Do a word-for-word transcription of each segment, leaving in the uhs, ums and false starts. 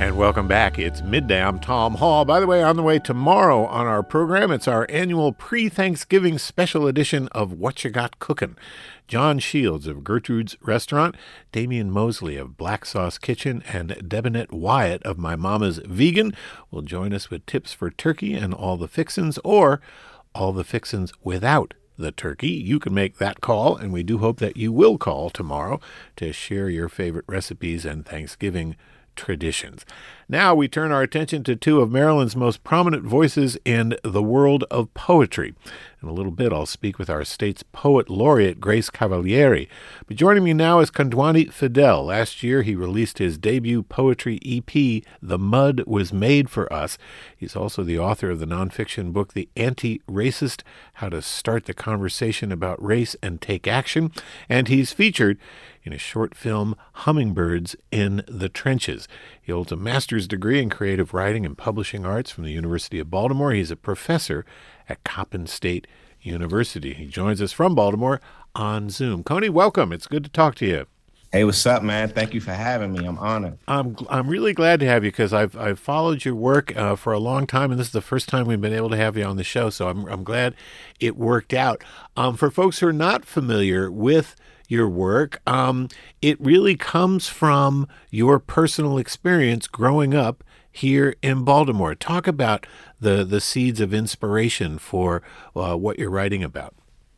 And welcome back. It's midday. I'm Tom Hall. By the way, on the way tomorrow on our program, it's our annual pre-Thanksgiving special edition of What You Got Cookin'. John Shields of Gertrude's Restaurant, Damian Mosley of Black Sauce Kitchen, and Debonette Wyatt of My Mama's Vegan will join us with tips for turkey and all the fixins, or all the fixins without the turkey. You can make that call, and we do hope that you will call tomorrow to share your favorite recipes and Thanksgiving traditions. Now we turn our attention to two of Maryland's most prominent voices in the world of poetry. In a little bit, I'll speak with our state's poet laureate, Grace Cavalieri. But joining me now is Kondwani Fidel. Last year, he released his debut poetry E P, The Mud Was Made for Us. He's also the author of the nonfiction book, The Anti-Racist, How to Start the Conversation About Race and Take Action. And he's featured in a short film, Hummingbirds in the Trenches. He holds a master's degree in creative writing and publishing arts from the University of Baltimore. He's a professor at Coppin State University. He joins us from Baltimore on Zoom. Coney, welcome. It's good to talk to you. Hey, what's up, man? Thank you for having me. I'm honored. I'm I'm really glad to have you because I've I've followed your work uh, for a long time, and this is the first time we've been able to have you on the show. So I'm I'm glad it worked out. Um, for folks who are not familiar with your work, um, it really comes from your personal experience growing up here in Baltimore. Talk about the the seeds of inspiration for uh, what you're writing about.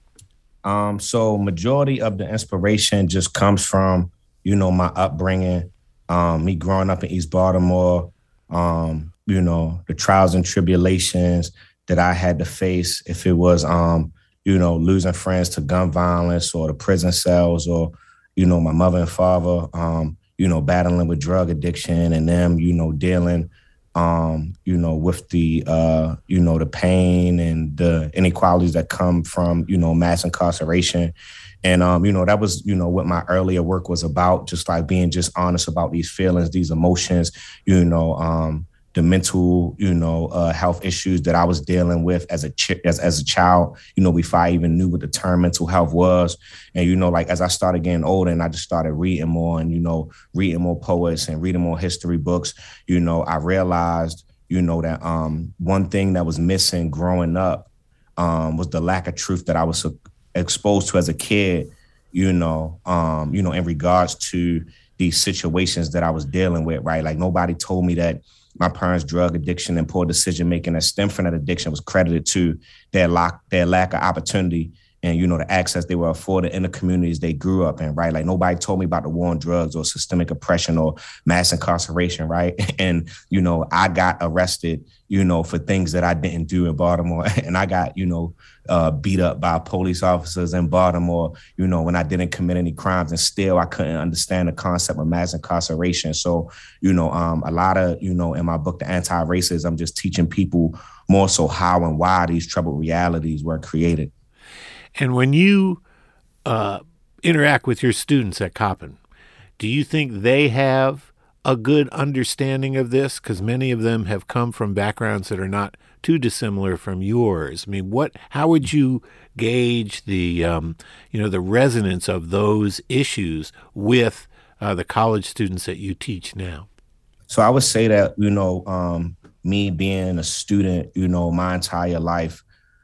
Um, so majority of the inspiration just comes from, you know, my upbringing, um, me growing up in East Baltimore, um, you know, the trials and tribulations that I had to face, if it was, um, you know, losing friends to gun violence or the prison cells, or, you know, my mother and father, um, you know, battling with drug addiction, and them, you know, dealing, um, you know, with the, uh, you know, the pain and the inequalities that come from, you know, mass incarceration. And, um, you know, that was, you know, what my earlier work was about, just like being just honest about these feelings, these emotions, you know, um, the mental, you know, uh, health issues that I was dealing with as a ch- as as a child, you know, before I even knew what the term mental health was. And, you know, like as I started getting older and I just started reading more and, you know, reading more poets and reading more history books, you know, I realized, you know, that um, one thing that was missing growing up um, was the lack of truth that I was exposed to as a kid, you know, um, you know, in regards to these situations that I was dealing with, right? Like nobody told me that my parents' drug addiction and poor decision-making that stemmed from that addiction was credited to their lack, their lack of opportunity and, you know, the access they were afforded in the communities they grew up in, right? Like nobody told me about the war on drugs or systemic oppression or mass incarceration, right? And, you know, I got arrested, you know, for things that I didn't do in Baltimore. And I got, you know, uh, beat up by police officers in Baltimore, you know, when I didn't commit any crimes, and still I couldn't understand the concept of mass incarceration. So, you know, um, a lot of, you know, in my book, The Anti-Racist, I'm just teaching people more so how and why these troubled realities were created. And when you uh, interact with your students at Coppin, do you think they have a good understanding of this? Because many of them have come from backgrounds that are not too dissimilar from yours. I mean, what? How would you gauge the, um, you know, the resonance of those issues with uh, the college students that you teach now? So I would say that, you know, um, me being a student, you know, my entire life,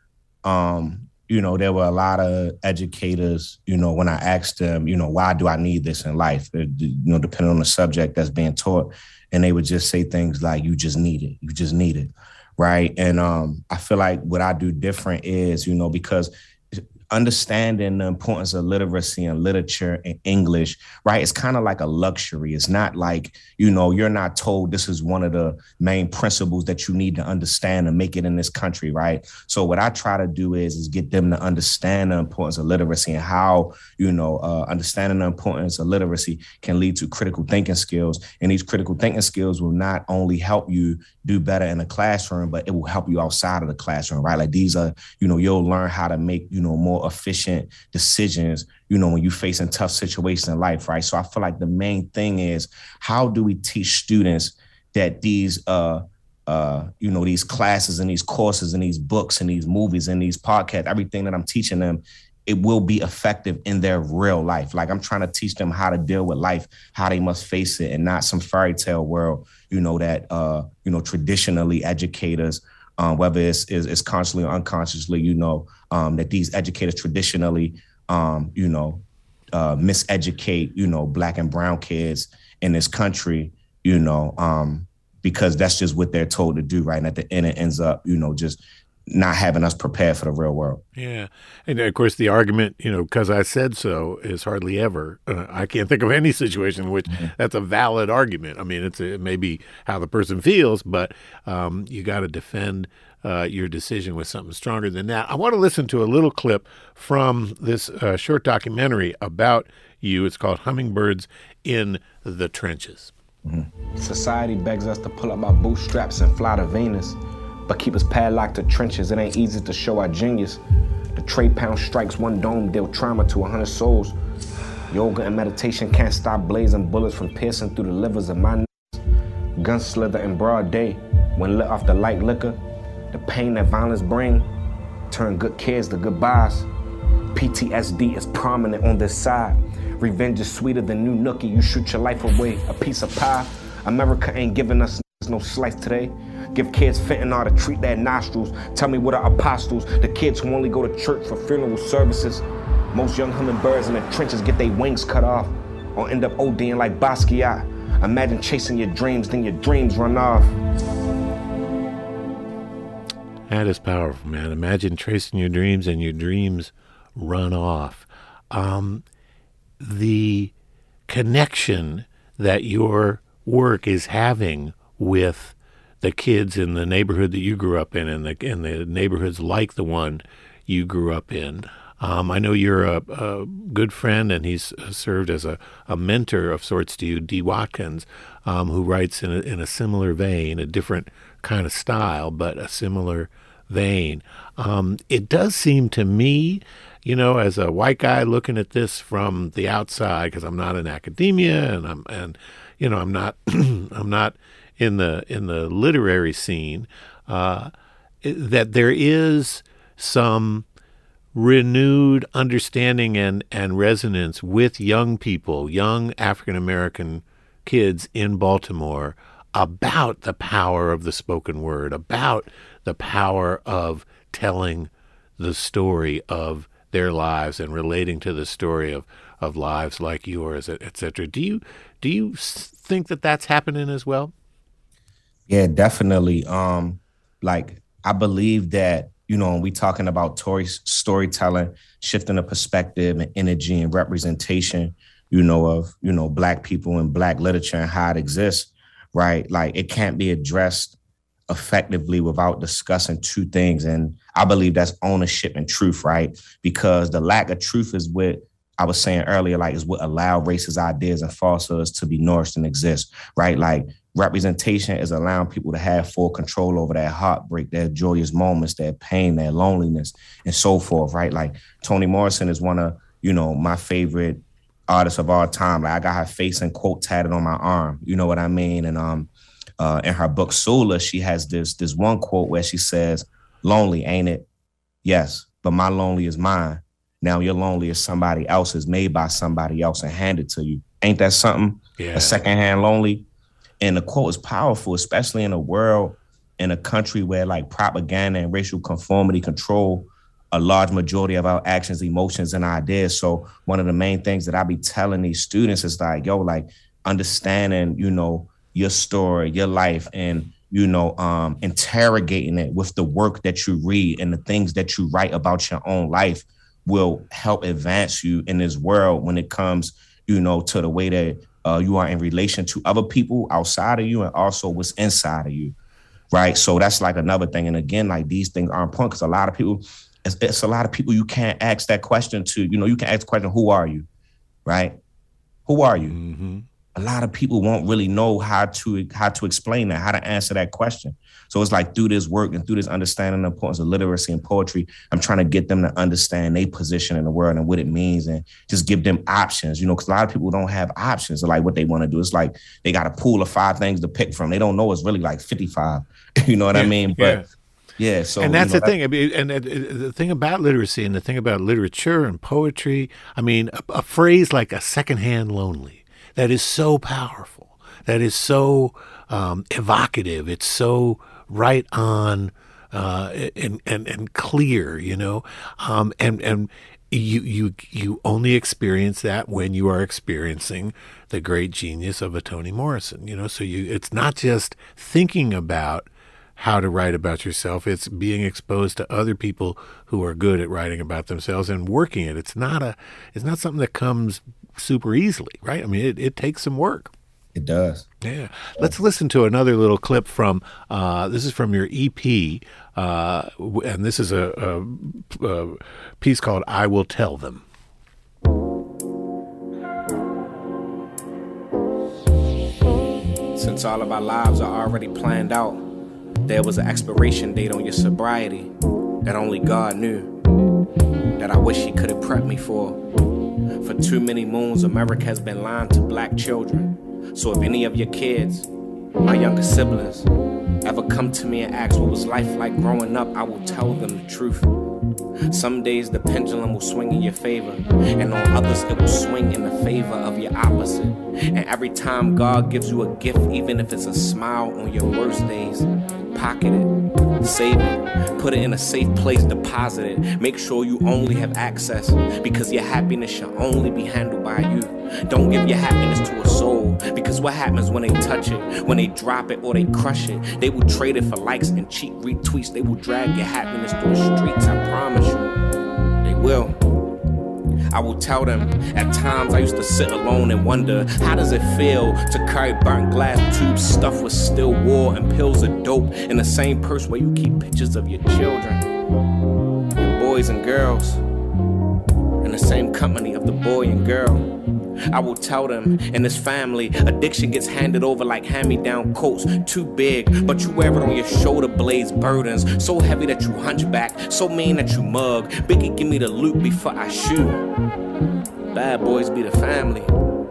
um, you know, there were a lot of educators, you know, when I asked them, you know, why do I need this in life? You know, depending on the subject that's being taught. And they would just say things like, you just need it. You just need it. Right. And um, I feel like what I do different is, you know, because understanding the importance of literacy and literature and English, right? It's kind of like a luxury. It's not like, you know, you're not told this is one of the main principles that you need to understand to make it in this country, right? So what I try to do is, is get them to understand the importance of literacy and how, you know, uh, understanding the importance of literacy can lead to critical thinking skills. And these critical thinking skills will not only help you do better in the classroom, but it will help you outside of the classroom, right? Like these are, you know, you'll learn how to make, you know, more efficient decisions, you know, when you're facing tough situations in life, right? So I feel like the main thing is, how do we teach students that these, uh, uh, you know, these classes and these courses and these books and these movies and these podcasts, everything that I'm teaching them it will be effective in their real life. Like I'm trying to teach them how to deal with life, how they must face it, and not some fairy tale world, you know, that, uh, you know, traditionally educators, um, whether it's, it's, it's consciously or unconsciously, you know, um, that these educators traditionally, um, you know, uh, miseducate, you know, Black and brown kids in this country, you know, um, because that's just what they're told to do, right? And at the end, it ends up, you know, just not having us prepared for the real world. Yeah. And of course, the argument, you know, because I said so is hardly ever. Uh, I can't think of any situation in which mm-hmm. that's a valid argument. I mean, it's a, it may be how the person feels, but um, you got to defend uh, your decision with something stronger than that. I want to listen to a little clip from this uh, short documentary about you. It's called Hummingbirds in the Trenches. Mm-hmm. Society begs us to pull up our bootstraps and fly to Venus, but keep us padlocked to trenches. It ain't easy to show our genius. The trade pound strikes one dome, deal trauma to a hundred souls. Yoga and meditation can't stop blazing bullets from piercing through the livers of my niggas. Guns slither in broad day when lit off the light liquor. The pain that violence bring turn good kids to goodbyes. P T S D is prominent on this side. Revenge is sweeter than new nookie. You shoot your life away, a piece of pie. America ain't giving us no slice today. Give kids fentanyl to treat their nostrils. Tell me what are apostles, the kids who only go to church for funeral services. Most young hummingbirds in the trenches get their wings cut off or end up ODing like Basquiat. Imagine chasing your dreams, then your dreams run off. That is powerful, man. Imagine tracing your dreams and your dreams run off. Um, the connection that your work is having with the kids in the neighborhood that you grew up in and the, in the neighborhoods like the one you grew up in. Um, I know you're a, a good friend, and he's served as a, a mentor of sorts to you, Dee Watkins, um, who writes in a, in a similar vein, a different kind of style, but a similar vein. Um, it does seem to me, you know, as a white guy looking at this from the outside, because I'm not in academia and I'm and you know I'm not I'm not in the in the literary scene, uh, that there is some renewed understanding and, and resonance with young people, young African-American kids in Baltimore about the power of the spoken word, about the power of telling the story of their lives and relating to the story of, of lives like yours, et cetera. Do you, do you think that that's happening as well? Yeah, definitely. Um, like, I believe that, you know, when we talking about story, storytelling, shifting the perspective and energy and representation, you know, of, you know, Black people and Black literature and how it exists, right? Like, it can't be addressed effectively without discussing two things. And I believe that's ownership and truth, right? Because the lack of truth is what I was saying earlier, like, is what allowed racist ideas and falsehoods to be nourished and exist, right? Like, representation is allowing people to have full control over their heartbreak, their joyous moments, their pain, their loneliness, and so forth, right? Like, Toni Morrison is one of, you know, my favorite artists of all time. Like, I got her face and quote tatted on my arm, you know what I mean? And um, uh, in her book, Sula, she has this, this one quote where she says, "Lonely, ain't it? Yes, but my lonely is mine. Now your lonely is somebody else's, made by somebody else and handed to you. Ain't that something? Yeah. A secondhand lonely." And the quote is powerful, especially in a world, in a country where like propaganda and racial conformity control a large majority of our actions, emotions, and ideas. So one of the main things that I be telling these students is like, yo, like understanding, you know, your story, your life, and, you know, um, interrogating it with the work that you read and the things that you write about your own life will help advance you in this world when it comes, you know, to the way that Uh, you are in relation to other people outside of you and also what's inside of you, right? So that's like another thing. And again, like these things are important because a lot of people, it's, it's a lot of people you can't ask that question to. You know, you can ask the question, who are you, right? Who are you? Mm-hmm. A lot of people won't really know how to how to explain that, how to answer that question. So it's like through this work and through this understanding the importance of literacy and poetry, I'm trying to get them to understand their position in the world and what it means and just give them options, you know, because a lot of people don't have options of like what they want to do. It's like they got a pool of five things to pick from. They don't know it's really like fifty-five. You know what yeah, I mean? But yeah. Yeah, so and that's you know, the thing. I mean, and uh, the thing about literacy and the thing about literature and poetry, I mean, a, a phrase like a secondhand lonely, that is so powerful, that is so um, evocative, it's so right on uh, and, and, and clear, you know, um, and, and you, you, you only experience that when you are experiencing the great genius of a Toni Morrison, you know, so you, it's not just thinking about how to write about yourself. It's being exposed to other people who are good at writing about themselves and working it. It's not a, it's not something that comes super easily, right? I mean, it, it takes some work. It does. Yeah. Let's listen to another little clip from, uh, this is from your E P, uh, and this is a, a, a piece called I Will Tell Them. Since all of our lives are already planned out, there was an expiration date on your sobriety that only God knew, that I wish he could have prepped me for. For too many moons, America has been lying to black children. So if any of your kids, my younger siblings, ever come to me and ask what was life like growing up, I will tell them the truth. Some days the pendulum will swing in your favor, and on others it will swing in the favor of your opposite. And every time God gives you a gift, even if it's a smile on your worst days, pocket it, save it, put it in a safe place, deposit it. Make sure you only have access, because your happiness should only be handled by you. Don't give your happiness to a soul, because what happens when they touch it, when they drop it or they crush it? They will trade it for likes and cheap retweets. They will drag your happiness through the streets, I promise you. They will. I will tell them, at times I used to sit alone and wonder, how does it feel to carry burnt glass tubes stuffed with still war and pills of dope in the same purse where you keep pictures of your children, your boys and girls, in the same company of the boy and girl. I will tell them, in this family, addiction gets handed over like hand-me-down coats, too big, but you wear it on your shoulder blades, burdens, so heavy that you hunchback, so mean that you mug. Biggie, give me the loot before I shoot. Bad boys be the family.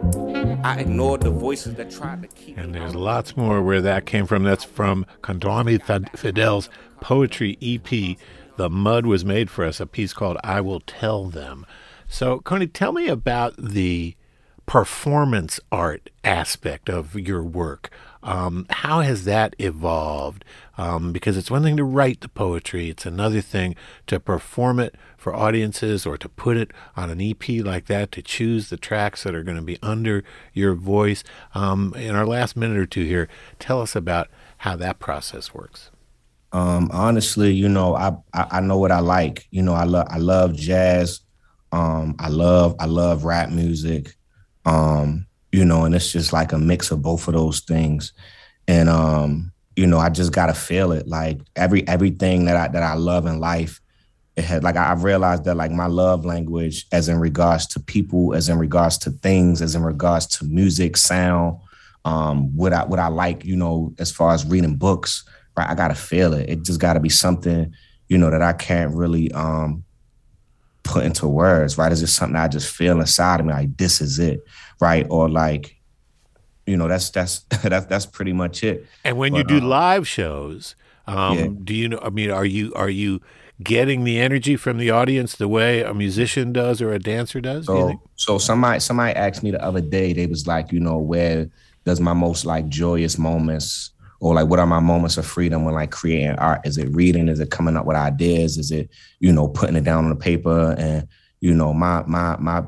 I ignored the voices that tried to keep me. And there's lots more where that came from. That's from Kondwani Fidel's poetry E P, The Mud Was Made For Us, a piece called I Will Tell Them. So, Coney, tell me about the performance art aspect of your work. Um, how has that evolved? Um, because it's one thing to write the poetry. It's another thing to perform it for audiences or to put it on an E P like that, to choose the tracks that are going to be under your voice. Um, in our last minute or two here, tell us about how that process works. Um, honestly, you know, I, I I know what I like. You know, I love I love jazz. Um, I love I love rap music. Um, you know, and it's just like a mix of both of those things. And, um, you know, I just got to feel it. Like every, everything that I, that I love in life, it had like, I've realized that like my love language as in regards to people, as in regards to things, as in regards to music, sound, um, what I, what I like, you know, as far as reading books, right? I got to feel it. It just got to be something, you know, that I can't really, um, put into words, right? It's just something I just feel inside of me, like this is it, right? Or like, you know, that's that's that's that's pretty much it. And when but, you do um, live shows, um, yeah. do you know? I mean, are you are you getting the energy from the audience the way a musician does or a dancer does? So, do you think? so somebody somebody asked me the other day. They was like, you know, where does my most like joyous moments, or like, what are my moments of freedom when like creating art? Is it reading? Is it coming up with ideas? Is it, you know, putting it down on the paper? And, you know, my my my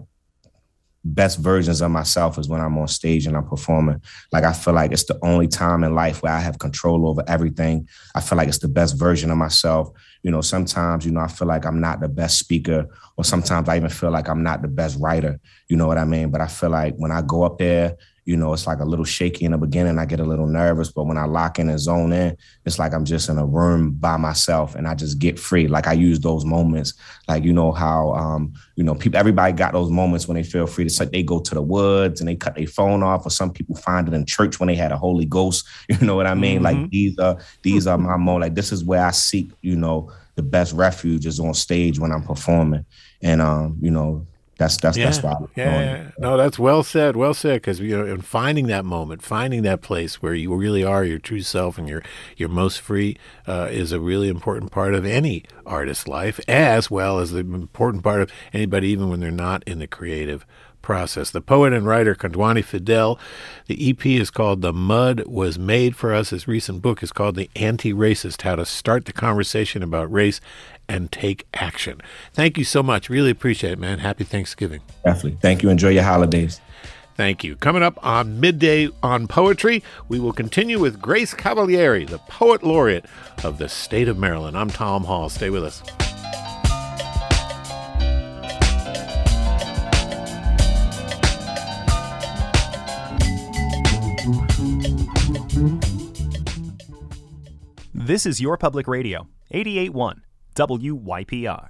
best versions of myself is when I'm on stage and I'm performing. Like, I feel like it's the only time in life where I have control over everything. I feel like it's the best version of myself. You know, sometimes, you know, I feel like I'm not the best speaker, or sometimes I even feel like I'm not the best writer. You know what I mean? But I feel like when I go up there, you know, it's like a little shaky in the beginning. I get a little nervous, but when I lock in and zone in, it's like I'm just in a room by myself and I just get free. Like, I use those moments, like, you know, how, um, you know, people, everybody got those moments when they feel free. It's like they go to the woods and they cut their phone off, or some people find it in church when they had a Holy Ghost. You know what I mean? Mm-hmm. Like, these are, these are my moments. Like, this is where I seek, you know, the best refuge is on stage when I'm performing. And, um, you know, That's that's yeah, that's why. I'm yeah, doing yeah. it. No, that's well said. Well said. Because you know, in finding that moment, finding that place where you really are your true self and you're you're most free, uh, is a really important part of any artist's life, as well as the important part of anybody, even when they're not in the creative process. The poet and writer Kondwani Fidel. The E P is called "The Mud Was Made for Us." His recent book is called "The Anti-Racist: How to Start the Conversation About Race and Take Action." Thank you so much. Really appreciate it, man. Happy Thanksgiving. Definitely. Thank you. Enjoy your holidays. Thank you. Coming up on Midday on Poetry, we will continue with Grace Cavalieri, the Poet Laureate of the state of Maryland. I'm Tom Hall. Stay with us. This is Your Public Radio, eighty-eight point one W Y P R.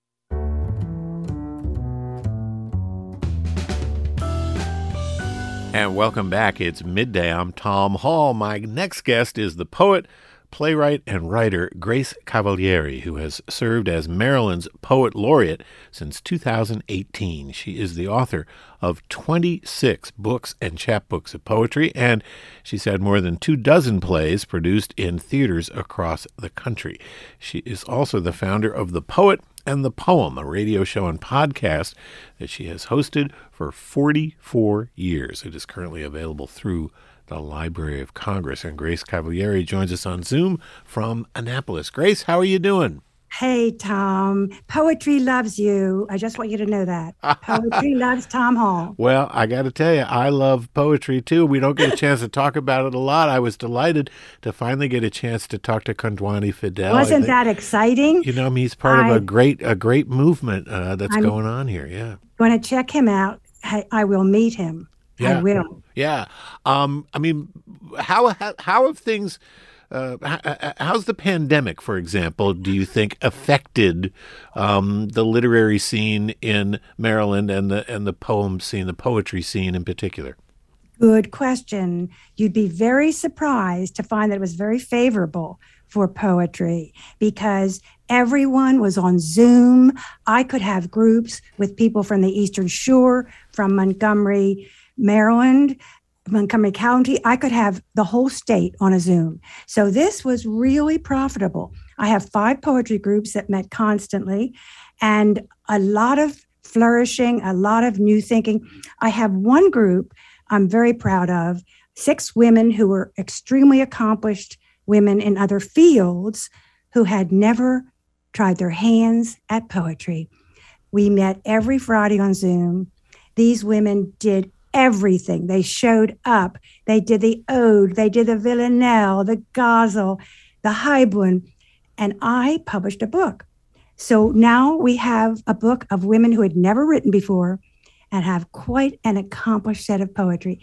And welcome back. It's midday. I'm Tom Hall. My next guest is the poet, playwright, and writer Grace Cavalieri, who has served as Maryland's Poet Laureate since two thousand eighteen. She is the author of twenty-six books and chapbooks of poetry, and she's had more than two dozen plays produced in theaters across the country. She is also the founder of The Poet and the Poem, a radio show and podcast that she has hosted for forty-four years. It is currently available through the Library of Congress. And Grace Cavalieri joins us on Zoom from Annapolis. Grace, how are you doing? Hey, Tom. Poetry loves you. I just want you to know that. Poetry loves Tom Hall. Well, I got to tell you, I love poetry, too. We don't get a chance to talk about it a lot. I was delighted to finally get a chance to talk to Kondwani Fidel. Wasn't think, that exciting? You know, I mean, he's part I, of a great a great movement uh, that's I'm going on here. Yeah. Going to check him out. I, I will meet him. Yeah. I will. Yeah. Um, I mean, how, how, how have things... Uh, how, how's the pandemic, for example, do you think affected um, the literary scene in Maryland and the and the poem scene, the poetry scene in particular? Good question. You'd be very surprised to find that it was very favorable for poetry because everyone was on Zoom. I could have groups with people from the Eastern Shore, from Montgomery, Maryland, Montgomery County. I could have the whole state on a Zoom. So this was really profitable. I have five poetry groups that met constantly and a lot of flourishing, a lot of new thinking. I have one group I'm very proud of, six women who were extremely accomplished women in other fields who had never tried their hands at poetry. We met every Friday on Zoom. These women did everything. They showed up. They did the ode. They did the villanelle, the ghazal, the haibun. And I published a book. So now we have a book of women who had never written before and have quite an accomplished set of poetry.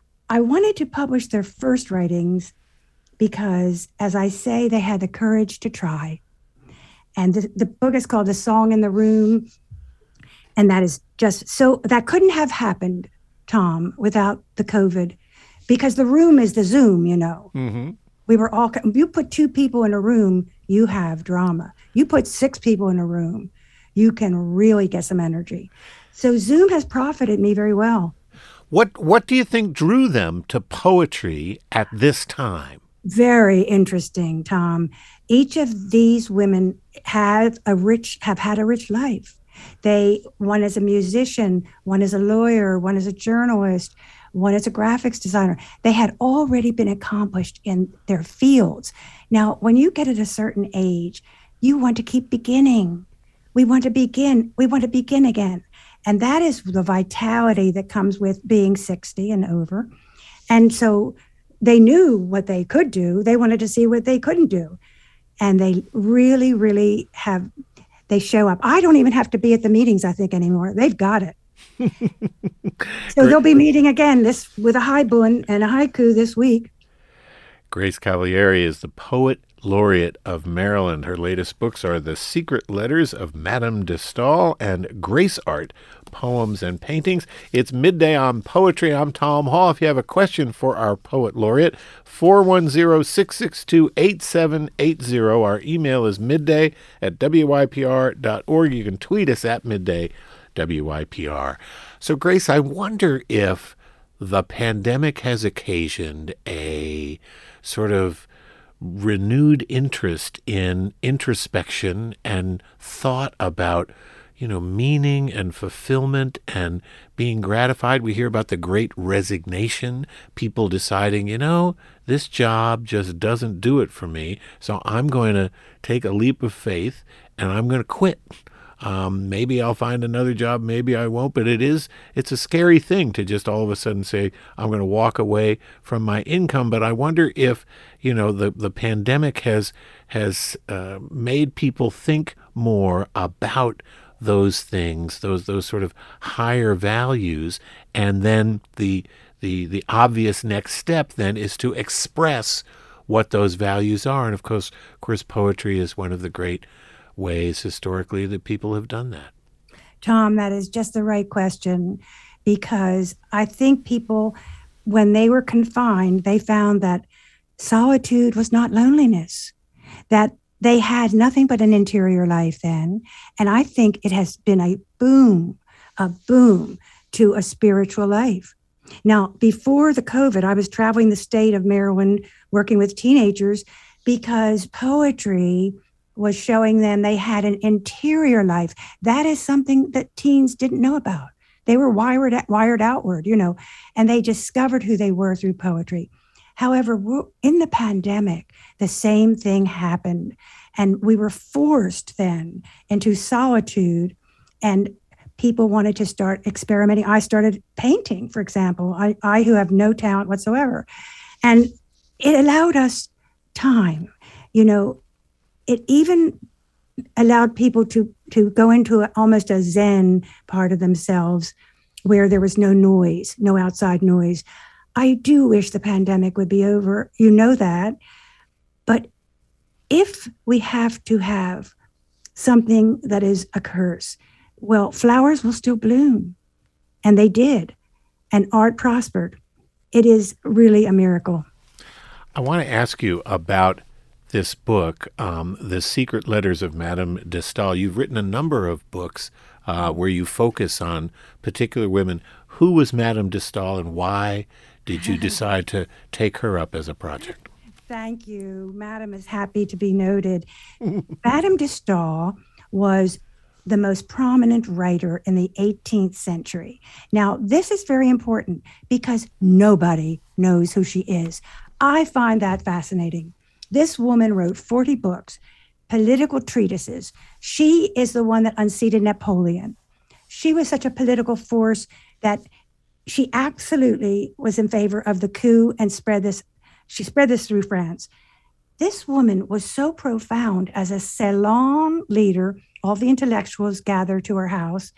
I wanted to publish their first writings because, as I say, they had the courage to try. And the, the book is called The Song in the Room. And that is just so, that couldn't have happened, Tom, without the COVID, because the room is the Zoom, you know. Mm-hmm. We were all, you put two people in a room, you have drama. You put six people in a room, you can really get some energy. So Zoom has profited me very well. What What do you think drew them to poetry at this time? Very interesting, Tom. Each of these women have a rich, have had a rich life. They, one is a musician, one is a lawyer, one is a journalist, one is a graphics designer. They had already been accomplished in their fields. Now, when you get at a certain age, you want to keep beginning. We want to begin. We want to begin again. And that is the vitality that comes with being sixty and over. And so they knew what they could do. They wanted to see what they couldn't do. And they really, really have, they show up. I don't even have to be at the meetings, I think, anymore. They've got it. So they'll be meeting again this with a haibun and a haiku this week. Grace Cavalieri is the Poet Laureate of Maryland. Her latest books are The Secret Letters of Madame de Staël and Grace Art, Poems and Paintings. It's Midday on Poetry. I'm Tom Hall. If you have a question for our Poet Laureate, four one zero, six six two, eight seven eight zero. Our email is midday at W Y P R dot org. You can tweet us at midday W Y P R. So, Grace, I wonder if the pandemic has occasioned a sort of renewed interest in introspection and thought about, you know, meaning and fulfillment and being gratified. We hear about the great resignation, people deciding, you know, this job just doesn't do it for me, so I'm going to take a leap of faith and I'm going to quit. Um, maybe I'll find another job, maybe I won't, but it is, it's a scary thing to just all of a sudden say, I'm going to walk away from my income. But I wonder if, you know, the, the pandemic has, has uh, made people think more about those things, those, those sort of higher values. And then the, the, the obvious next step then is to express what those values are. And of course, of course, poetry is one of the great ways historically that people have done that. Tom, that is just the right question, because I think people, when they were confined, they found that solitude was not loneliness, that they had nothing but an interior life then. And I think it has been a boom, a boom to a spiritual life. Now, before the COVID, I was traveling the state of Maryland working with teenagers because poetry was showing them they had an interior life. That is something that teens didn't know about. They were wired wired outward, you know, and they discovered who they were through poetry. However, in the pandemic, the same thing happened. And we were forced then into solitude, and people wanted to start experimenting. I started painting, for example, I, I who have no talent whatsoever. And it allowed us time, you know. It even allowed people to, to go into a, almost a Zen part of themselves where there was no noise, no outside noise. I do wish the pandemic would be over. You know that. But if we have to have something that is a curse, well, flowers will still bloom. And they did. And art prospered. It is really a miracle. I want to ask you about this book, um, The Secret Letters of Madame de Staël. You've written a number of books uh, where you focus on particular women. Who was Madame de Staël, and why did you decide to take her up as a project? Thank you. Madame is happy to be noted. Madame de Staël was the most prominent writer in the eighteenth century. Now, this is very important because nobody knows who she is. I find that fascinating. This woman wrote forty books, political treatises. She is the one that unseated Napoleon. She was such a political force that she absolutely was in favor of the coup and spread this. She spread this through France. This woman was so profound as a salon leader. All the intellectuals gathered to her house.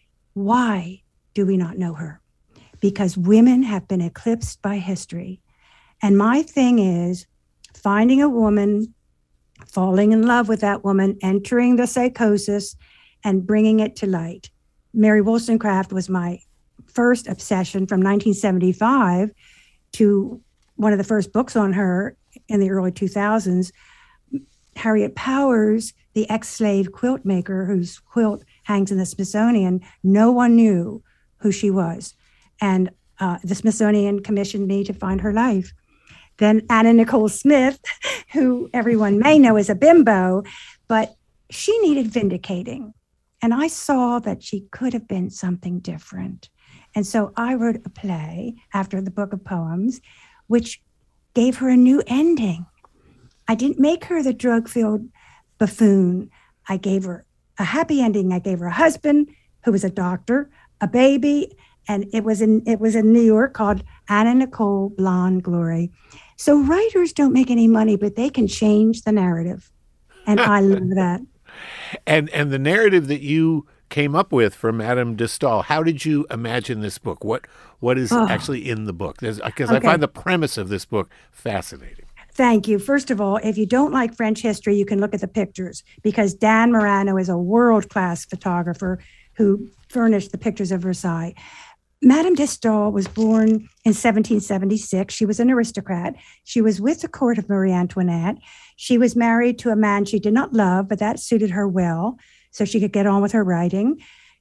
Why do we not know her? Because women have been eclipsed by history. And my thing is, finding a woman, falling in love with that woman, entering the psychosis, and bringing it to light. Mary Wollstonecraft was my first obsession from nineteen seventy-five to one of the first books on her in the early two thousands. Harriet Powers, the ex-slave quilt maker whose quilt hangs in the Smithsonian, no one knew who she was. And uh, the Smithsonian commissioned me to find her life. Then Anna Nicole Smith, who everyone may know as a bimbo, but she needed vindicating. And I saw that she could have been something different. And so I wrote a play after the book of poems, which gave her a new ending. I didn't make her the drug-filled buffoon. I gave her a happy ending. I gave her a husband who was a doctor, a baby, and it was in it was in New York, called Anna Nicole Blonde Glory. So writers don't make any money, but they can change the narrative. And I love that. And and the narrative that you came up with for Madame de Staël, how did you imagine this book? What What is oh. actually in the book? Because okay. I find the premise of this book fascinating. Thank you. First of all, if you don't like French history, you can look at the pictures, because Dan Morano is a world-class photographer who furnished the pictures of Versailles. Madame de Staël was born in seventeen seventy-six. She was an aristocrat. She was with the court of Marie Antoinette. She was married to a man she did not love, but that suited her well, so she could get on with her writing.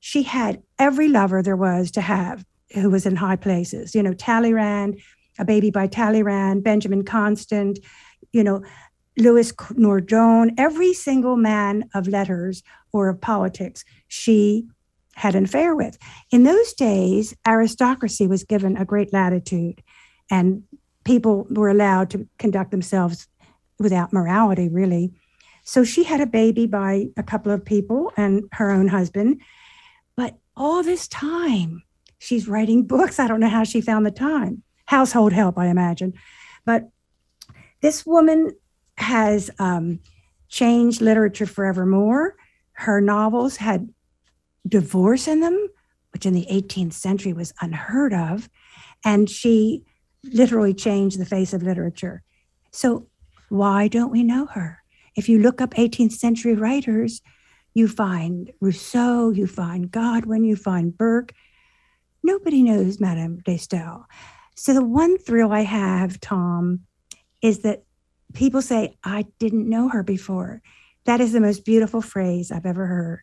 she had every lover there was to have who was in high places. You know, Talleyrand, A Baby by Talleyrand, Benjamin Constant, you know, Louis Nordon, every single man of letters or of politics she had an affair with. In those days, aristocracy was given a great latitude, and people were allowed to conduct themselves without morality, really. So she had a baby by a couple of people and her own husband. But all this time, she's writing books. I don't know how she found the time. Household help, I imagine. But this woman has um, changed literature forevermore. Her novels had divorce in them, which in the eighteenth century was unheard of. And she literally changed the face of literature. So why don't we know her? If you look up eighteenth century writers, you find Rousseau, you find Godwin, you find Burke. Nobody knows Madame de Staël. So the one thrill I have, Tom, is that people say, I didn't know her before. That is the most beautiful phrase I've ever heard.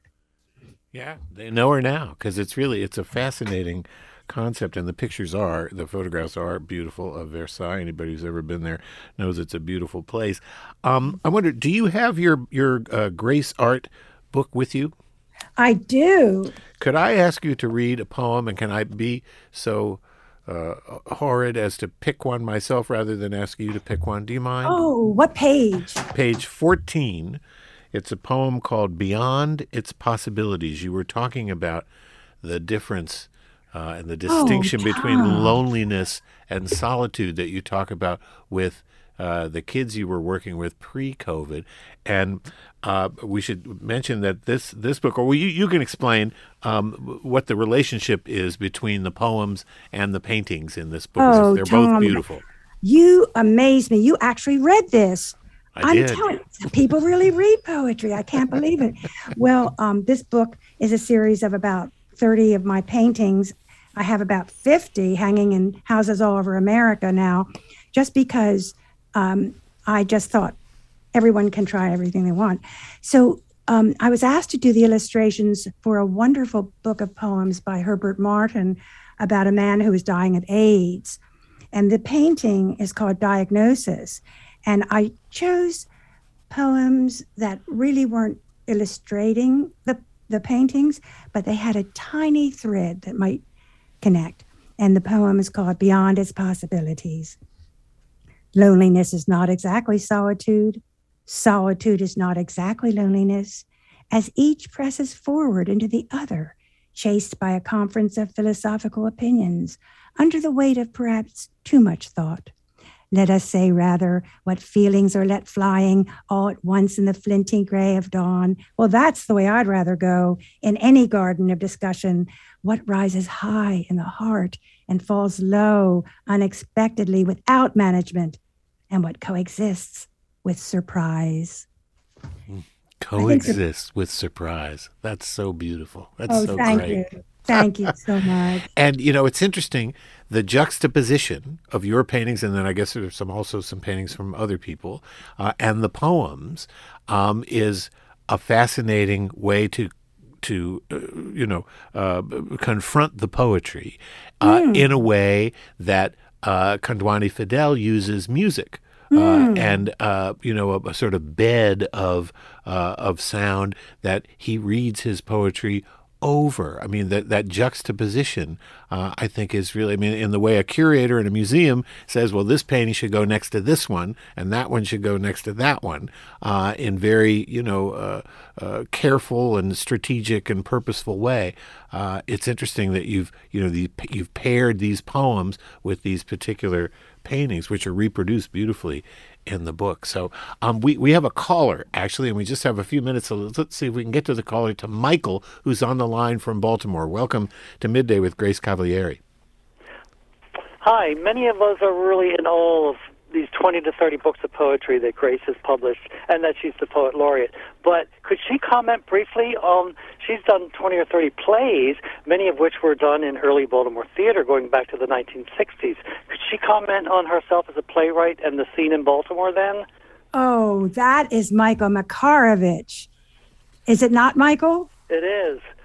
Yeah, they know her now because it's really, it's a fascinating concept. And the pictures are, the photographs are beautiful of Versailles. Anybody who's ever been there knows it's a beautiful place. Um, I wonder, do you have your, your uh, Grace Art book with you? I do. Could I ask you to read a poem, and can I be so uh, horrid as to pick one myself rather than ask you to pick one? Do you mind? Oh, what page? Page fourteen. It's a poem called Beyond Its Possibilities. You were talking about the difference uh, and the distinction oh, between loneliness and solitude that you talk about with uh, the kids you were working with pre-COVID. And uh, we should mention that this this book, or you, you can explain um, what the relationship is between the poems and the paintings in this book. Oh, They're Tom, both beautiful. You amaze me. You actually read this. I I'm did. telling you, people really read poetry. I can't believe it. Well, um, this book is a series of about thirty of my paintings. I have about fifty hanging in houses all over America now, just because um, I just thought everyone can try everything they want. So um, I was asked to do the illustrations for a wonderful book of poems by Herbert Martin about a man who was dying of AIDS. And the painting is called Diagnosis. And I chose poems that really weren't illustrating the, the paintings, but they had a tiny thread that might connect. And the poem is called Beyond Its Possibilities. Loneliness is not exactly solitude. Solitude is not exactly loneliness, as each presses forward into the other, chased by a conference of philosophical opinions, under the weight of perhaps too much thought. Let us say, rather, what feelings are let flying all at once in the flinty gray of dawn. Well, that's the way I'd rather go in any garden of discussion. What rises high in the heart and falls low unexpectedly without management, and what coexists with surprise. Coexist with surprise. That's so beautiful. That's oh, so thank great. You. Thank you so much. And, you know, it's interesting, the juxtaposition of your paintings, and then I guess there's some also some paintings from other people, uh, and the poems um, is a fascinating way to, to uh, you know, uh, confront the poetry uh, mm. in a way that uh, Kandwani Fidel uses music. Uh, and, uh, you know, a, a sort of bed of uh, of sound that he reads his poetry over. I mean, that, that juxtaposition, uh, I think, is really, I mean, in the way a curator in a museum says, well, this painting should go next to this one, and that one should go next to that one, uh, in very, you know, uh, uh, careful and strategic and purposeful way. Uh, it's interesting that you've, you know, the, you've paired these poems with these particular paintings, which are reproduced beautifully in the book. So um, we, we have a caller, actually, and we just have a few minutes, so let's, let's see if we can get to the caller, to Michael, who's on the line from Baltimore. Welcome to Midday with Grace Cavalieri. Hi. Many of us are really in awe of these twenty to thirty books of poetry that Grace has published, and that she's the poet laureate. But could she comment briefly on, she's done twenty or thirty plays, many of which were done in early Baltimore theater going back to the nineteen sixties. Could she comment on herself as a playwright and the scene in Baltimore then? Oh, that is Michael Makarovich. Is it not, Michael? It is.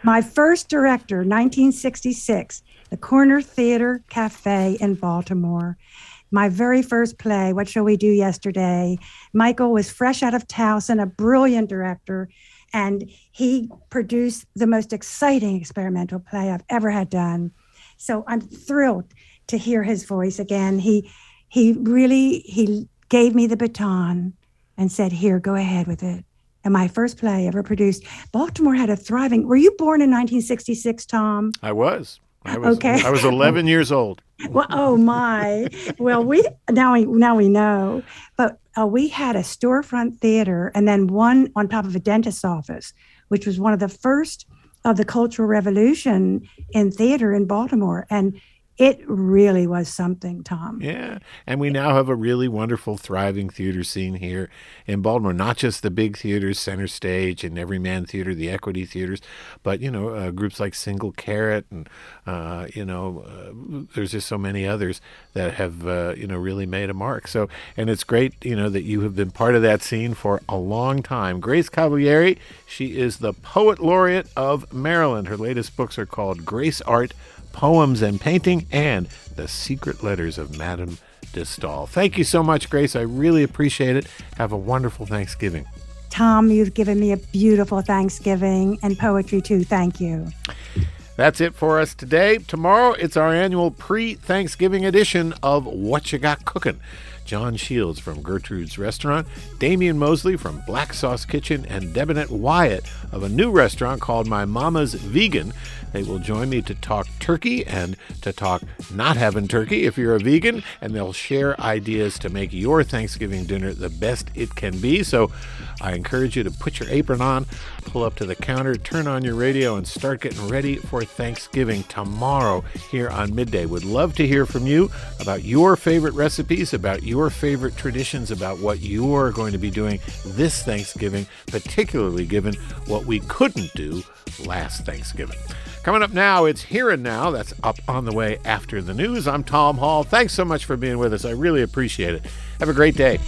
My first director, nineteen sixty-six, the Corner Theater Cafe in Baltimore. My very first play, What Shall We Do Yesterday? Michael was fresh out of Towson, a brilliant director, and he produced the most exciting experimental play I've ever had done. So I'm thrilled to hear his voice again. He he really, he gave me the baton and said, here, go ahead with it. And my first play ever produced. Baltimore had a thriving, were you born in nineteen sixty-six, Tom? I was. I was, okay. I was eleven years old. Well, oh my. Well, we now we now we know. But uh, we had a storefront theater and then one on top of a dentist's office, which was one of the first of the Cultural Revolution in theater in Baltimore. And it really was something, Tom. Yeah. And we now have a really wonderful, thriving theater scene here in Baltimore. Not just the big theaters, Center Stage and Everyman Theater, the Equity Theaters, but, you know, uh, groups like Single Carrot and, uh, you know, uh, there's just so many others that have, uh, you know, really made a mark. So, and it's great, you know, that you have been part of that scene for a long time. Grace Cavalieri, she is the Poet Laureate of Maryland. Her latest books are called Grace Art, Poems and Painting, and The Secret Letters of Madame de Staël. Thank you so much, Grace. I really appreciate it. Have a wonderful Thanksgiving. Tom, you've given me a beautiful Thanksgiving and poetry too. Thank you. That's it for us today. Tomorrow, it's our annual pre-Thanksgiving edition of What You Got Cooking. John Shields from Gertrude's Restaurant, Damian Mosley from Black Sauce Kitchen, and Debonette Wyatt of a new restaurant called My Mama's Vegan. They will join me to talk turkey and to talk not having turkey if you're a vegan, and they'll share ideas to make your Thanksgiving dinner the best it can be. So I encourage you to put your apron on, pull up to the counter, turn on your radio, and start getting ready for Thanksgiving tomorrow here on Midday. Would love to hear from you about your favorite recipes, about your favorite traditions, about what you're going to be doing this Thanksgiving, particularly given what we couldn't do last Thanksgiving. Coming up now, it's Here and Now. That's up on the way after the news. I'm Tom Hall. Thanks so much for being with us. I really appreciate it. Have a great day.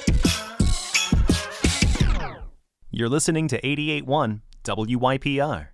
You're listening to eighty-eight point one W Y P R.